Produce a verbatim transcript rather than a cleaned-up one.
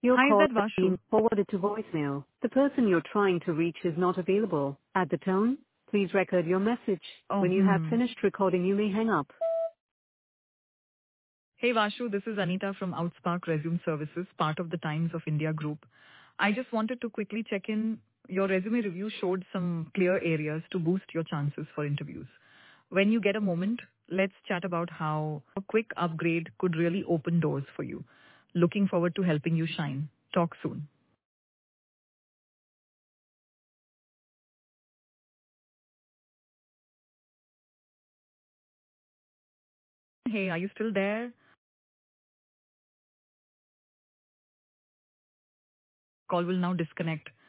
Your Hi, is call that has Vashu? been forwarded to voicemail. The person you're trying to reach is not available. At the tone, please record your message. Oh, When you have hmm. finished recording, you may hang up. Hey, Vashu, this is Anita from Outspark Resume Services, part of the Times of India group. I just wanted to quickly check in. Your resume review showed some clear areas to boost your chances for interviews. When you get a moment, let's chat about how a quick upgrade could really open doors for you. Looking forward to helping you shine. Talk soon. Hey, are you still there? Call will now disconnect.